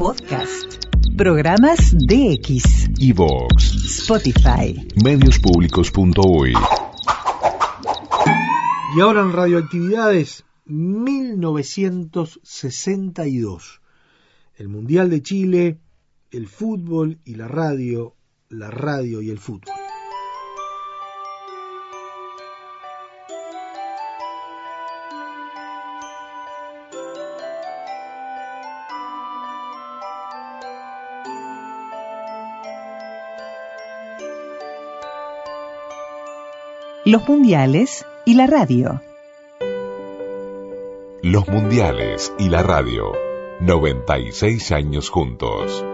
Podcast. Programas DX, iVoox, Spotify, Mediospublicos.uy. Y ahora en Radioactividades, 1962. El Mundial de Chile, el fútbol y la radio y el fútbol. los mundiales y la radio. Los mundiales y la radio. 96 años juntos.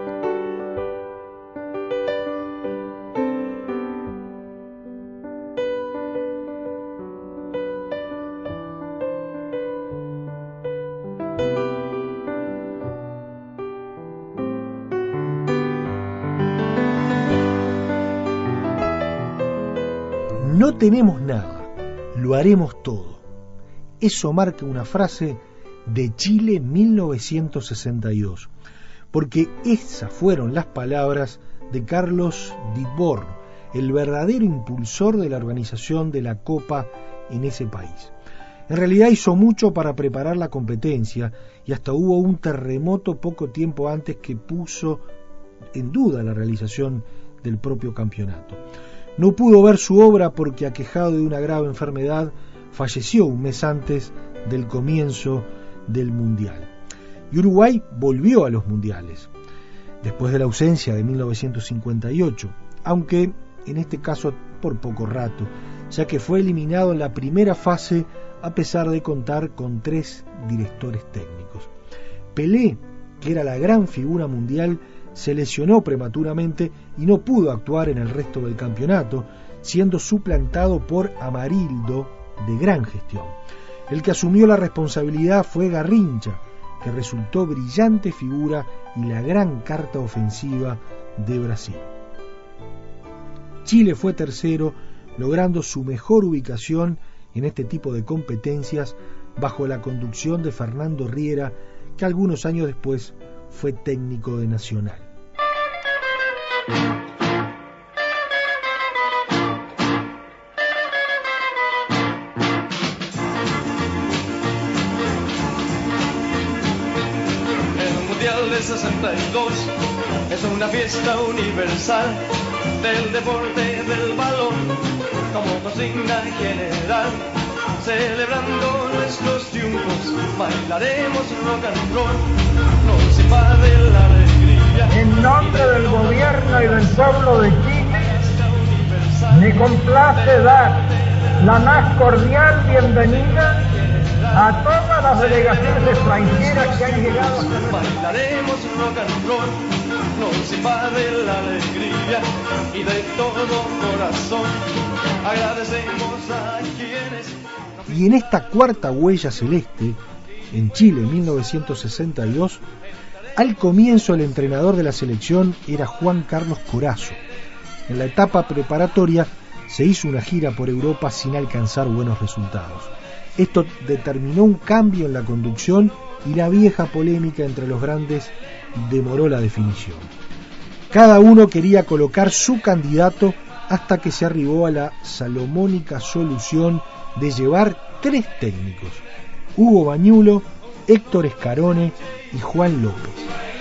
No tenemos nada, lo haremos todo. Eso marca una frase de Chile 1962, porque esas fueron las palabras de Carlos Ditborn, el verdadero impulsor de la organización de la Copa en ese país. En realidad hizo mucho para preparar la competencia y hasta hubo un terremoto poco tiempo antes que puso en duda la realización del propio campeonato. No pudo ver su obra porque, aquejado de una grave enfermedad, falleció un mes antes del comienzo del Mundial. Y Uruguay volvió a los Mundiales, después de la ausencia de 1958, aunque en este caso por poco rato, ya que fue eliminado en la primera fase a pesar de contar con 3 directores técnicos. Pelé, que era la gran figura mundial, se lesionó prematuramente y no pudo actuar en el resto del campeonato, siendo suplantado por Amarildo, de gran gestión. El que asumió la responsabilidad fue Garrincha, que resultó brillante figura y la gran carta ofensiva de Brasil. Chile fue tercero, logrando su mejor ubicación en este tipo de competencias bajo la conducción de Fernando Riera, que algunos años después fue técnico de Nacional. El Mundial de 62 es una fiesta universal del deporte del balón como consigna general. Celebrando nuestros triunfos, bailaremos rock and roll, nos invade la alegría. En nombre del gobierno y del pueblo de Chile, me complace dar la más cordial bienvenida a todas las delegaciones extranjeras que han llegado hasta nuestro país. Bailaremos rock and roll, nos invade la alegría y de todo corazón agradecemos a quienes. Y en esta cuarta huella celeste, en Chile 1962, al comienzo el entrenador de la selección era Juan Carlos Corazzo. En la etapa preparatoria se hizo una gira por Europa sin alcanzar buenos resultados. Esto determinó un cambio en la conducción y la vieja polémica entre los grandes demoró la definición. Cada uno quería colocar su candidato hasta que se arribó a la salomónica solución de llevar 3 técnicos: Hugo Bañulo, Héctor Escarone y Juan López.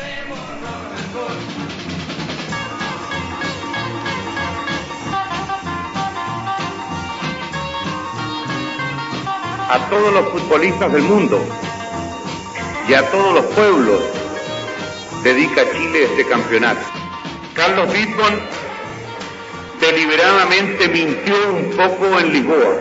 A todos los futbolistas del mundo y a todos los pueblos dedica Chile este campeonato. Carlos Ditborn deliberadamente mintió un poco en Lisboa.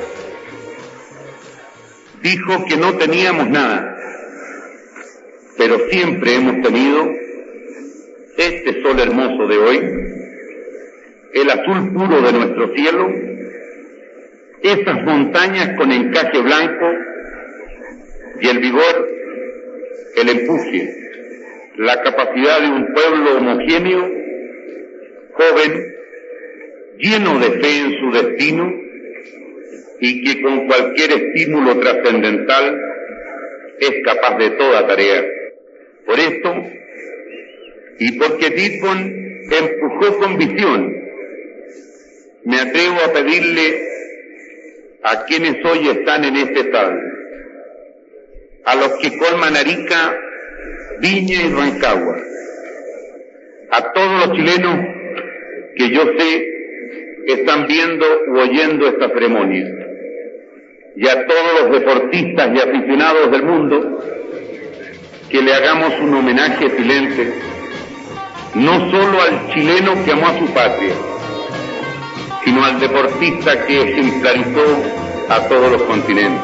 Dijo que no teníamos nada, pero siempre hemos tenido este sol hermoso de hoy, el azul puro de nuestro cielo, esas montañas con encaje blanco y el vigor, el empuje, la capacidad de un pueblo homogéneo, joven, lleno de fe en su destino y que con cualquier estímulo trascendental es capaz de toda tarea. Por esto, y porque Dietmund empujó con visión, me atrevo a pedirle a quienes hoy están en este estado, a los que colman Arica, Viña y Rancagua, a todos los chilenos que yo sé están viendo u oyendo esta ceremonia, y a todos los deportistas y aficionados del mundo, que le hagamos un homenaje silente, no solo al chileno que amó a su patria, sino al deportista que ejemplarizó a todos los continentes.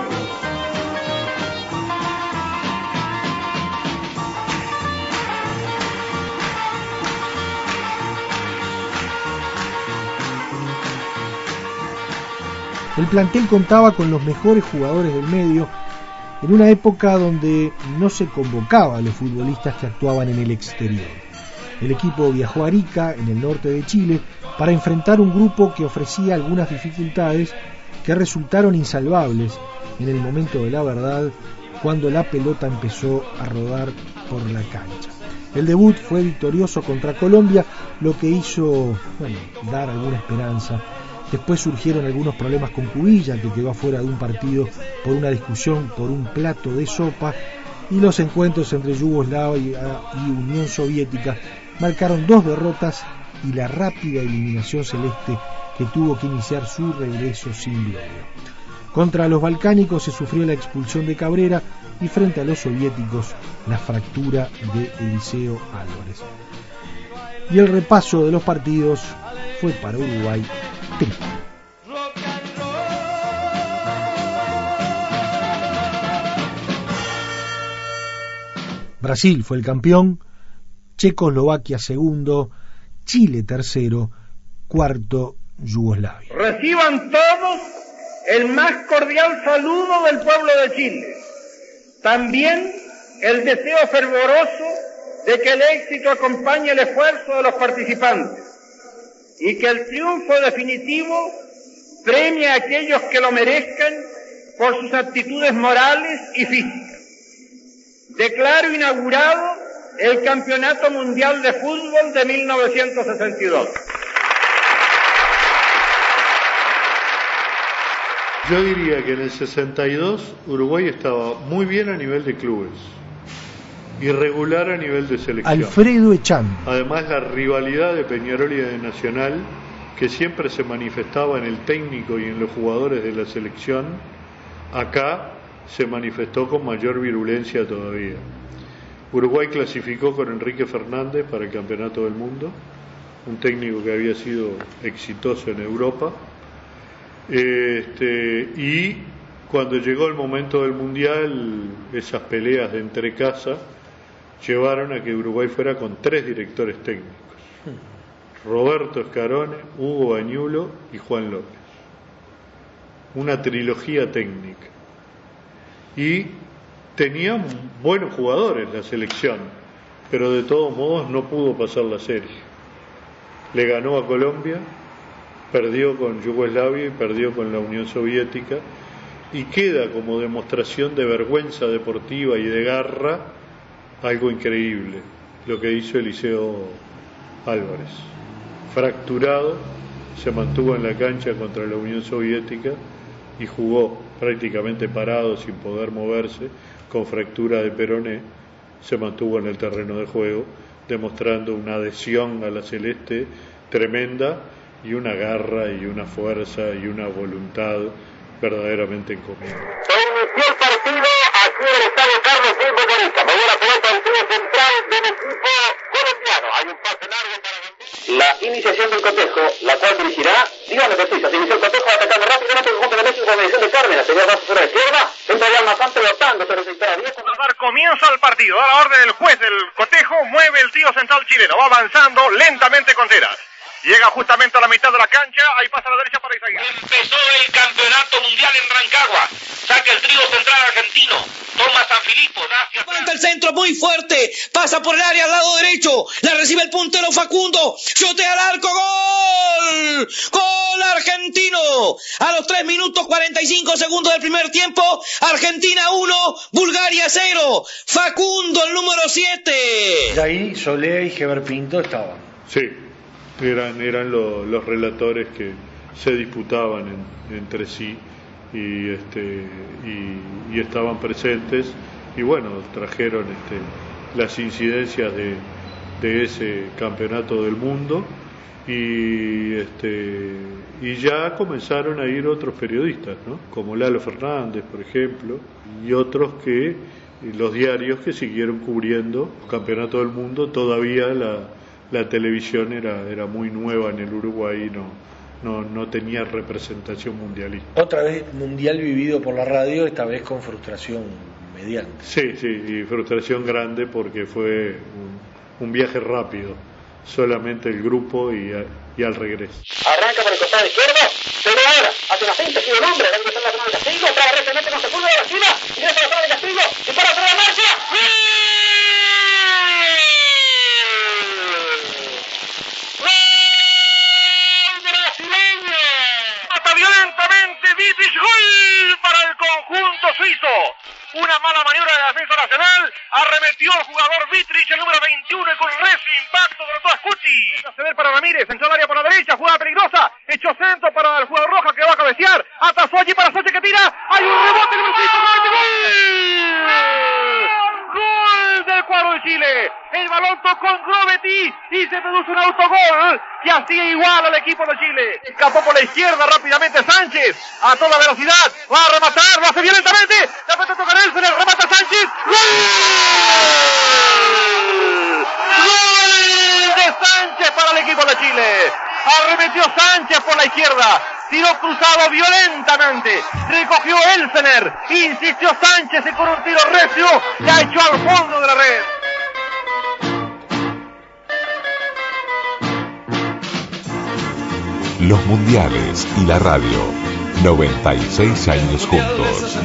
El plantel contaba con los mejores jugadores del medio en una época donde no se convocaba a los futbolistas que actuaban en el exterior. El equipo viajó a Arica, en el norte de Chile, para enfrentar un grupo que ofrecía algunas dificultades que resultaron insalvables en el momento de la verdad, cuando la pelota empezó a rodar por la cancha. El debut fue victorioso contra Colombia, lo que hizo dar alguna esperanza. Después surgieron algunos problemas con Cubilla, que quedó afuera de un partido por una discusión por un plato de sopa, y los encuentros entre Yugoslavia y Unión Soviética marcaron 2 derrotas y la rápida eliminación celeste, que tuvo que iniciar su regreso sin gloria. Contra los balcánicos se sufrió la expulsión de Cabrera y frente a los soviéticos la fractura de Eliseo Álvarez. Y el repaso de los partidos fue para Uruguay triste. Brasil fue el campeón, Checoslovaquia segundo, Chile tercero, cuarto Yugoslavia. Reciban todos el más cordial saludo del pueblo de Chile. También el deseo fervoroso de que el éxito acompañe el esfuerzo de los participantes y que el triunfo definitivo premie a aquellos que lo merezcan por sus actitudes morales y físicas. Declaro inaugurado el Campeonato Mundial de Fútbol de 1962. Yo diría que en el 62 Uruguay estaba muy bien a nivel de clubes, irregular a nivel de selección. Alfredo Echán. Además, la rivalidad de Peñarol y de Nacional, que siempre se manifestaba en el técnico y en los jugadores de la selección, acá se manifestó con mayor virulencia todavía. Uruguay clasificó con Enrique Fernández para el Campeonato del Mundo, un técnico que había sido exitoso en Europa, y cuando llegó el momento del Mundial, esas peleas de entre casa llevaron a que Uruguay fuera con 3 directores técnicos: Roberto Scarone, Hugo Bañulo y Juan López. Una trilogía técnica. Y tenían buenos jugadores la selección, pero de todos modos no pudo pasar la serie. Le ganó a Colombia, perdió con Yugoslavia y perdió con la Unión Soviética, y queda como demostración de vergüenza deportiva y de garra algo increíble, lo que hizo Eliseo Álvarez. Fracturado, se mantuvo en la cancha contra la Unión Soviética y jugó prácticamente parado, sin poder moverse, con fractura de peroné. Se mantuvo en el terreno de juego, demostrando una adhesión a la celeste tremenda y una garra y una fuerza y una voluntad verdaderamente encomiable. Se inició el partido aquí en el estadio Carlos Diego Bonita. Movió la pelota al trío central del equipo colombiano. Hay un pase largo para la iniciación del cotejo, la cual dirigirá, dígame preciso, se inició el cotejo atacando rápidamente el conjunto de México con medición de Cárdenas, sería más por la izquierda, entra ya Almazán pelotando, pero se espera 10. A dar comienzo al partido, da la orden del juez del cotejo, mueve el trío central chileno, va avanzando lentamente Contreras. Llega justamente a la mitad de la cancha, ahí pasa a la derecha para Isaías. Empezó el campeonato mundial en Rancagua. Saca el trío central argentino. Toma San Filipo. Levanta el centro muy fuerte. Pasa por el área al lado derecho. La recibe el puntero Facundo. Shotea al arco. ¡Gol! ¡Gol argentino! A los 3 minutos 45 segundos del primer tiempo. Argentina 1, Bulgaria 0. Facundo, el número 7. Y ahí Solé y Heber Pinto estaban. Sí, eran los relatores que se disputaban entre sí y estaban presentes, y bueno, trajeron las incidencias de ese campeonato del mundo, y ya comenzaron a ir otros periodistas, ¿no? Como Lalo Fernández, por ejemplo, y otros que los diarios que siguieron cubriendo el campeonato del mundo. Todavía la televisión era muy nueva en el Uruguay, no tenía representación mundialista. Otra vez mundial vivido por la radio, esta vez con frustración mediante. Sí, y frustración grande porque fue un viaje rápido, solamente el grupo y al regreso. Arranca por el costado izquierdo, se ve ahora, hace la finta, sigue el hombre, va a ingresar la zona de Castillo, otra vez se mete con Sepúlveda de la esquina, ingresa la zona de Castillo, y para hacer la marcha. Violentamente Dietrich, gol para el conjunto suizo. Una mala maniobra de la defensa nacional, arremetió el jugador Dietrich, el número 21, y con recio impacto derrotó a Scucci. A ceder para Ramírez, entró al área por la derecha, jugada peligrosa, hecho centro para el jugador Roja que va a cabecear, atasó allí para Sánchez que tira, hay un rebote, el gol del cuadro de Chile. El balón tocó en Grovetti y se produce un autogol que hacía igual al equipo de Chile. Escapó por la izquierda rápidamente Sánchez a toda velocidad, va a rematar, lo hace violentamente, la pelota toca Nelson, remata Sánchez. ¡Gol de Sánchez para el equipo de Chile! Arremetió Sánchez por la izquierda, tiró cruzado violentamente, recogió Elsener, insistió Sánchez y con un tiro recio la echó al fondo de la red. Los mundiales y la radio, 96 años juntos.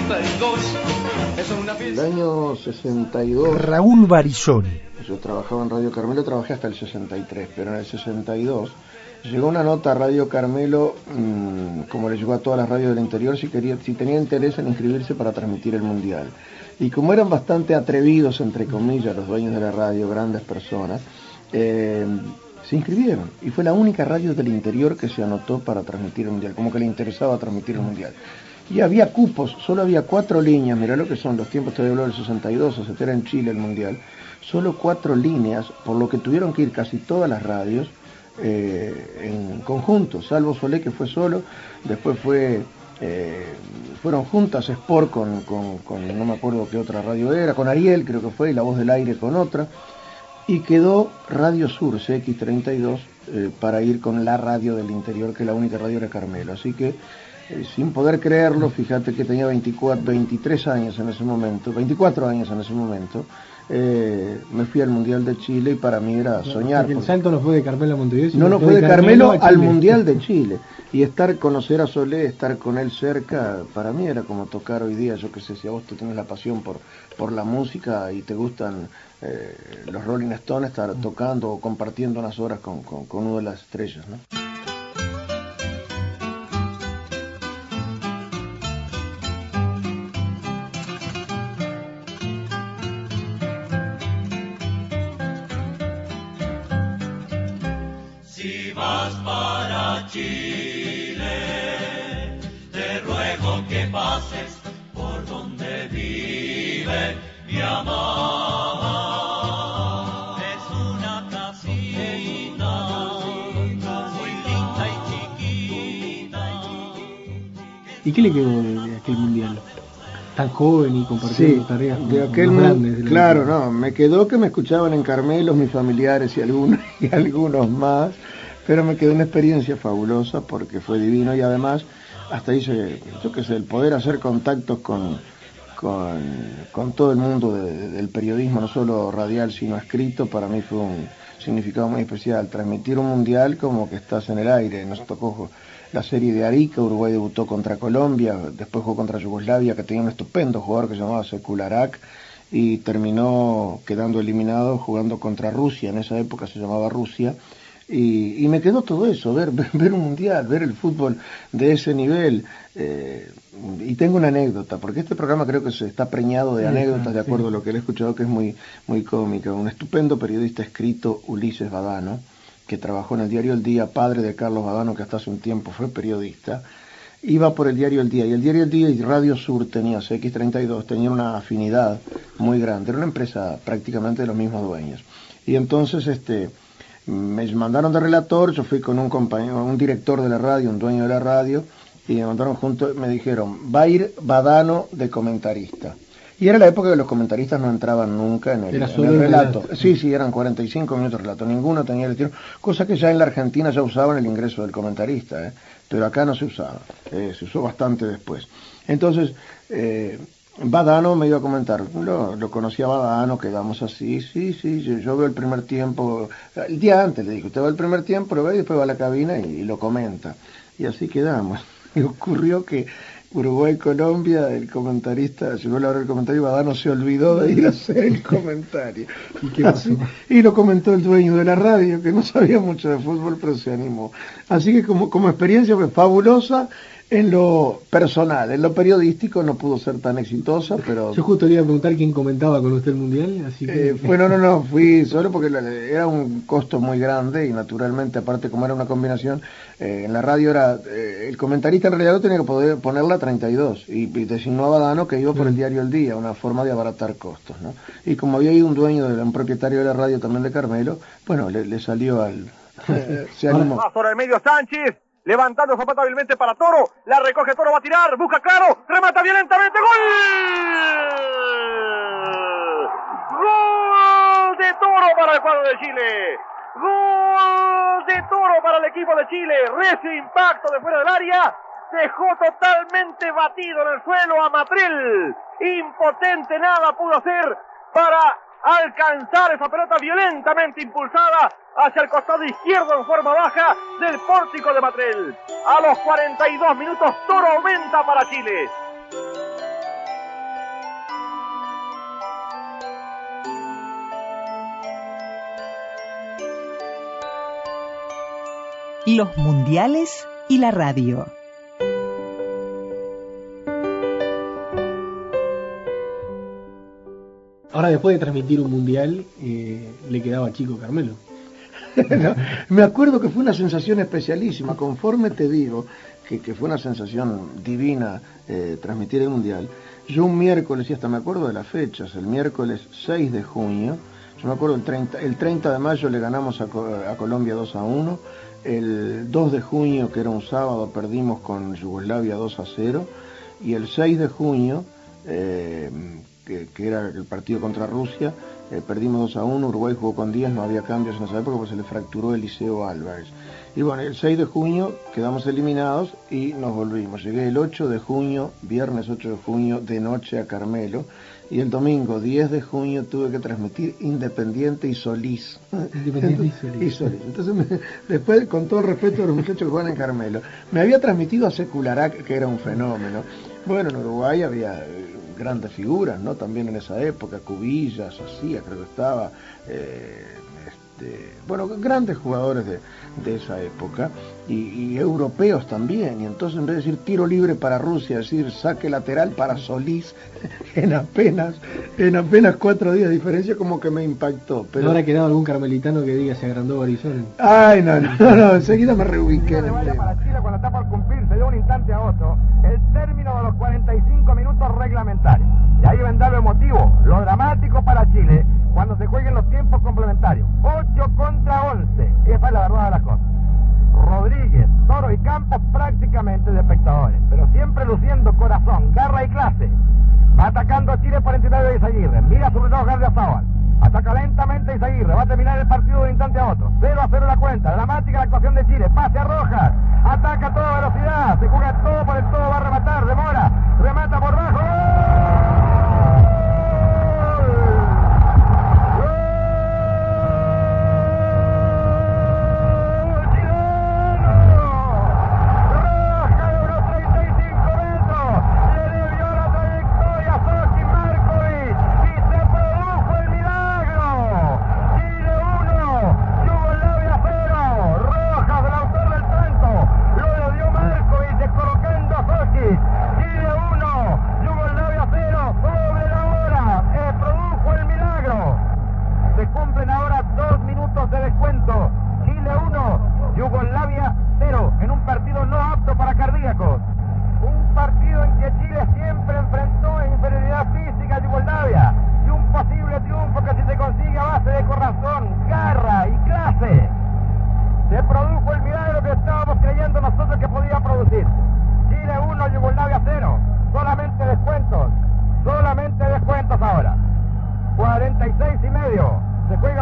El año 62... Raúl Barizoni. Yo trabajaba en Radio Carmelo, trabajé hasta el 63, pero en el 62 llegó una nota a Radio Carmelo, como le llegó a todas las radios del interior, si tenía interés en inscribirse para transmitir el mundial. Y como eran bastante atrevidos, entre comillas, los dueños de la radio, grandes personas, se inscribieron, y fue la única radio del interior que se anotó para transmitir el mundial, como que le interesaba transmitir el mundial. Y había cupos, solo había 4 líneas, mirá lo que son los tiempos, te hablo del 62, o sea, era en Chile el mundial, solo 4 líneas, por lo que tuvieron que ir casi todas las radios en conjunto, salvo Solé que fue solo, después fueron juntas Sport con no me acuerdo qué otra radio era, con Ariel creo que fue, y La Voz del Aire con otra, y quedó Radio Sur, CX32, para ir con la radio del interior, que la única radio era Carmelo. Así que, sin poder creerlo, fíjate que tenía 23 años en ese momento, 24 años en ese momento, me fui al Mundial de Chile y para mí era soñar. Porque el salto no fue de Carmelo a Montevideo, sino no fue de Carmelo al Mundial de Chile. Y conocer a Solé, estar con él cerca, para mí era como tocar hoy día, yo qué sé, si a vos tú tienes la pasión por la música y te gustan los Rolling Stones, estar tocando o compartiendo unas horas con una de las estrellas, ¿no? Si vas para Chile, te ruego que pases por donde vive mi amor. Es una casita muy linda y chiquita. ¿Y qué le quedó de aquel mundial? Tan joven y compartiendo tareas con de aquel los grandes. Claro, no, me quedó que me escuchaban en Carmelo mis familiares y algunos más, pero me quedó una experiencia fabulosa porque fue divino y además hasta hice, yo qué sé, el poder hacer contactos con todo el mundo del periodismo, no solo radial sino escrito, para mí fue significado muy especial. Transmitir un mundial como que estás en el aire. Nos tocó la serie de Arica, Uruguay debutó contra Colombia, después jugó contra Yugoslavia, que tenía un estupendo jugador que se llamaba Sekularak, y terminó quedando eliminado jugando contra Rusia, en esa época se llamaba Rusia, y me quedó todo eso, ver un mundial, ver el fútbol de ese nivel, y tengo una anécdota, porque este programa creo que se está preñado de anécdotas, de acuerdo a lo que he escuchado, que es muy, muy cómica. Un estupendo periodista escrito, Ulises Badano, que trabajó en el diario El Día, padre de Carlos Badano, que hasta hace un tiempo fue periodista, iba por el diario El Día, y el diario El Día y Radio Sur tenía, CX32, tenían una afinidad muy grande, era una empresa prácticamente de los mismos dueños. Y entonces me mandaron de relator, yo fui con un compañero, un director de la radio, un dueño de la radio, y me mandaron juntos, me dijeron, va a ir Badano de comentarista. Y era la época que los comentaristas no entraban nunca en el relato. Sí, eran 45 minutos de relato, ninguno tenía el estilo, cosa que ya en la Argentina ya usaban el ingreso del comentarista, pero acá no se usaba, se usó bastante después. Entonces, Badano me iba a comentar, lo conocía Badano, quedamos así, yo veo el primer tiempo, el día antes le dije, usted va el primer tiempo, lo ve y después va a la cabina y lo comenta. Y así quedamos. Y ocurrió que Uruguay-Colombia, el comentarista, llegó la hora del comentario y Badano se olvidó de ir a hacer el comentario. ¿Y qué pasó? Y lo comentó el dueño de la radio, que no sabía mucho de fútbol, pero se animó. Así que como experiencia fue fabulosa en lo personal. En lo periodístico no pudo ser tan exitosa, pero... Yo justo le iba a preguntar quién comentaba con usted el Mundial, así que... No, fui solo porque era un costo muy grande y naturalmente, aparte como era una combinación, en la radio era... el comentarista en realidad tenía que poder ponerla a 32 y designó a Badano que iba por el diario El Día, una forma de abaratar costos, ¿no? Y como había ahí un dueño, un propietario de la radio también de Carmelo, bueno, le salió al... se animó. Más sobre el medio Sánchez. Levantando Zapata hábilmente para Toro, la recoge Toro, va a tirar, busca claro, remata violentamente, ¡gol! ¡Gol de Toro para el cuadro de Chile! ¡Gol de Toro para el equipo de Chile! Recio impacto de fuera del área, dejó totalmente batido en el suelo a Matrel, impotente, nada pudo hacer para alcanzar esa pelota violentamente impulsada hacia el costado izquierdo en forma baja del pórtico de Matrel. A los 42 minutos Toro aumenta para Chile. Los mundiales y la radio. Ahora, después de transmitir un mundial, le quedaba chico Carmelo. No, me acuerdo que fue una sensación especialísima, conforme te digo que fue una sensación divina transmitir el mundial. Yo un miércoles, y hasta me acuerdo de las fechas, el miércoles 6 de junio, yo me acuerdo el 30 de mayo le ganamos a Colombia 2-1, el 2 de junio, que era un sábado, perdimos con Yugoslavia 2-0, y el 6 de junio, que era el partido contra Rusia, perdimos 2-1, Uruguay jugó con 10, no había cambios en esa época porque se le fracturó Eliseo Álvarez. Y bueno, el 6 de junio quedamos eliminados y nos volvimos. Llegué el 8 de junio, viernes 8 de junio, de noche a Carmelo, y el domingo 10 de junio tuve que transmitir Independiente y Solís. Entonces, después, con todo el respeto de los muchachos que juegan en Carmelo, me había transmitido a Sekularak, que era un fenómeno. Bueno, en Uruguay había grandes figuras, ¿no? También en esa época, Cubillas, Sacía, creo que estaba, grandes jugadores de esa época, y europeos también, y entonces en vez de decir tiro libre para Rusia, decir saque lateral para Solís, en apenas 4 días de diferencia, como que me impactó. Pero ¿no habrá quedado algún carmelitano que diga se agrandó Horizonte? Ay, no, enseguida me reubiqué en el tema. Para Chile, cuando está por cumplirse de un instante a otro el término de los 45 minutos reglamentarios. Y ahí vendrá lo emotivo, lo dramático para Chile, cuando se jueguen los tiempos complementarios. 8 contra 11, esa es la verdad de las cosas. Rodríguez, Toro y Campos prácticamente de espectadores, pero siempre luciendo corazón, garra y clase. Va atacando a Chile por entidad de Izaguirre, mira su reloj Gardiazabal. Ataca lentamente Izaguirre, va a terminar el partido de un instante a otro. 0-0 la cuenta, dramática la actuación de Chile, pase a Rojas, ataca a toda velocidad, se juega todo por el todo, va a rematar, demora, remata por bajo. ¡Gol!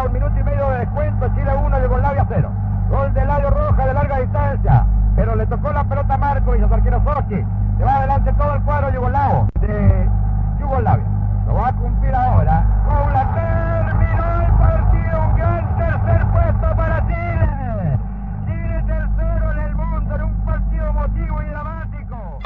con minuto y medio de descuento, Chile 1, Yugoslavia 0. Gol de Eladio Rojas de larga distancia, pero le tocó la pelota a Markovic, a su arquero Sochi. Se va adelante todo el cuadro yugoslavo de Yugoslavia. Lo va a cumplir ahora. Paula, terminó el partido, un gran tercer puesto para Chile. Chile tercero en el mundo en un partido emotivo y dramático.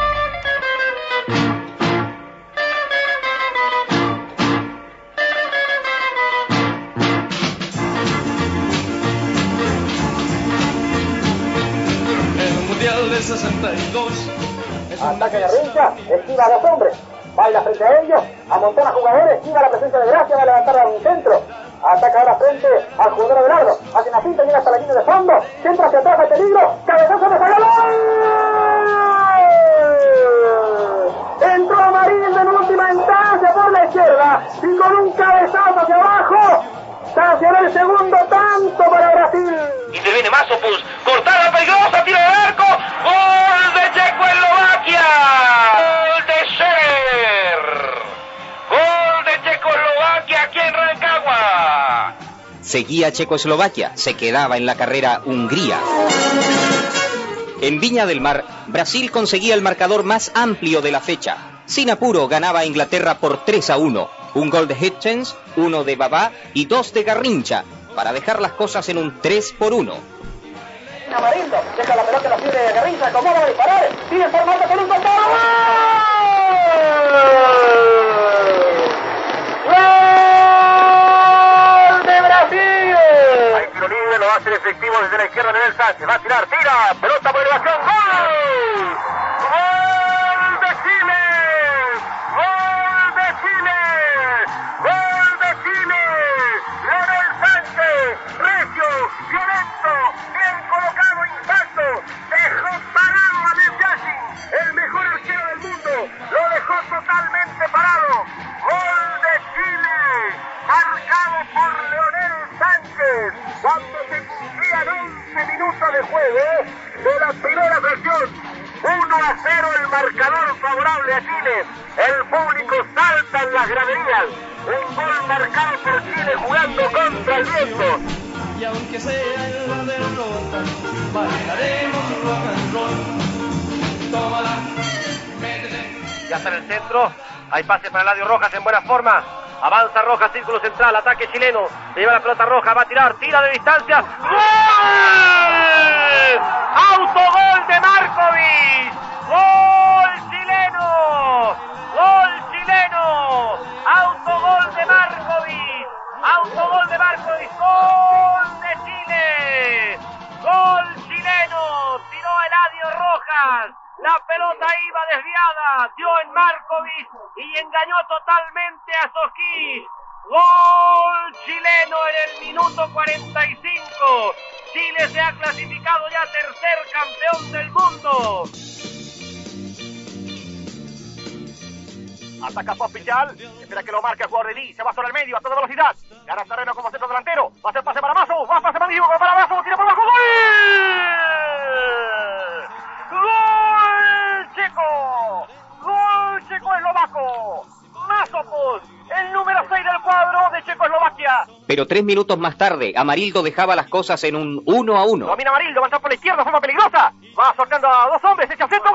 El Mundial de 62. Ataque de Rincha, esquiva a los hombres, baila frente a ellos, amontona a jugadores, esquiva la presencia de Gracia, va a levantar a un centro, ataca ahora frente al jugador Abelardo, hace una cinta, llega hasta la línea de fondo, centra hacia atrás, hay peligro, cabezazo de Zagalón. Entró Amarillo en última instancia por la izquierda y con un cabezazo hacia abajo sancionó el segundo tanto para Brasil. Interviene Masopus, cortada peligrosa, tiro de arco, gol de Checoslovaquia, gol de Scherer, gol de Checoslovaquia aquí en Rancagua. Seguía Checoslovaquia, se quedaba en la carrera Hungría. En Viña del Mar, Brasil conseguía el marcador más amplio de la fecha. Sin apuro ganaba a Inglaterra por 3-1. Un gol de Hitchens, uno de Babá y dos de Garrincha, para dejar las cosas en un 3-1. Amarillo, deja la pelota en los pies de Garrincha, acomoda a disparar, sigue formando con un contado. ¡Gol de Brasil! Hay tiro libre, lo va a hacer efectivo desde la izquierda Leonel Sánchez, va a tirar, tira, pelota por elevación, ¡gol! ¡Gol de Chile! ¡Gol de Chile! ¡Gol de Chile! Leonel Sánchez, recio, violento, bien colocado, impacto, dejó parado a Messi, el mejor arquero del mundo, lo dejó totalmente parado. ¡Gol de Chile! Marcado por Leonel Sánchez, cuando se cumplían 11 minutos de juego de la primera fracción. 1-0 el marcador favorable a Chile. El público salta en las graderías. Un gol marcado por Chile jugando contra el viento. Y aunque sea en la derrota, bailaremos rock and roll. Tómala, métete. Ya está en el centro. Hay pase para Eladio Rojas en buena forma. Avanza Rojas, círculo central, ataque chileno. Se lleva la pelota Roja, va a tirar, tira de distancia. ¡Gol! ¡Autogol de Markovic! ¡Gol chileno! ¡Gol chileno! ¡Autogol de Markovic! ¡Autogol de Markovic! ¡Gol de Chile! ¡Gol chileno! Tiró Eladio Rojas. La pelota iba desviada, dio en Markovic y engañó totalmente a Sojkic. Gol chileno en el minuto 45. Chile se ha clasificado ya tercer campeón del mundo. Ataca Pospichal, espera que lo marque el jugador de Lee, se va sobre el medio a toda velocidad. Gana terreno como centro delantero, va a hacer pase para Mazo, va a pase para Mazo, tira por abajo, ¡gol! ¡Gol checo! ¡Gol checo-eslovaco! Masopus, el número 6 del cuadro de Checoslovaquia. Pero 3 minutos más tarde, Amarildo dejaba las cosas en un 1-1. Domina Amarildo, va a entrar por la izquierda, forma peligrosa. Va soltando a dos hombres, echa centro, ¡gol!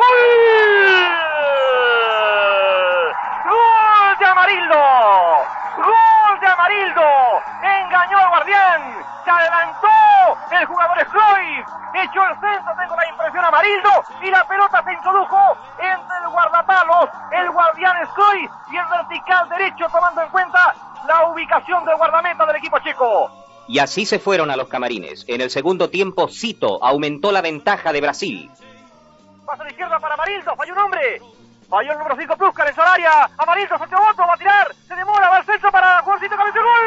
¡Gol de Amarildo! ¡Gol de Amarildo! Engañó al guardián, se adelantó el jugador Cruyff, echó el centro, tengo la impresión, Amarildo, y la pelota se introdujo entre el guardapalos, el guardián Cruyff y el vertical derecho, tomando en cuenta la ubicación del guardameta del equipo checo. Y así se fueron a los camarines. En el segundo tiempo, Cito aumentó la ventaja de Brasil. Paso de izquierda para Amarildo, falló un hombre. Falló el número 5 Pluscar en su área. Amarildo, Santiago Otto, va a tirar. Se demora, va al centro para Juancito Cabeza. ¡Gol!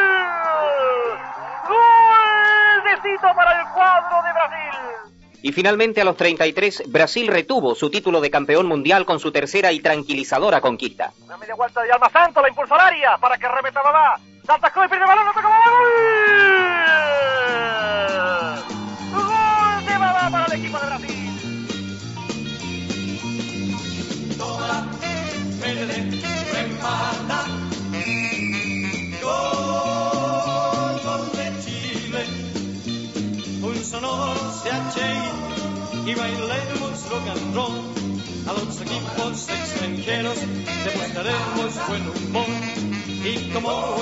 ¡Gol de Cito para el cuadro de Brasil! Y finalmente a los 33, Brasil retuvo su título de campeón mundial con su tercera y tranquilizadora conquista. Una media vuelta de Alma Santo, la impulsó al área para que remeta Babá. Salta Cruyff, pierde el balón, ataca Babá. ¡Gol! ¡Gol de Babá para el equipo de Brasil! Tómala, métete, remata. Gol, gol de y bailemos rock and roll. A los equipos extranjeros demostraremos buen humor. Y como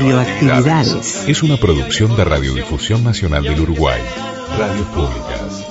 Radioactividades. Es una producción de Radiodifusión Nacional del Uruguay. Radios Públicas.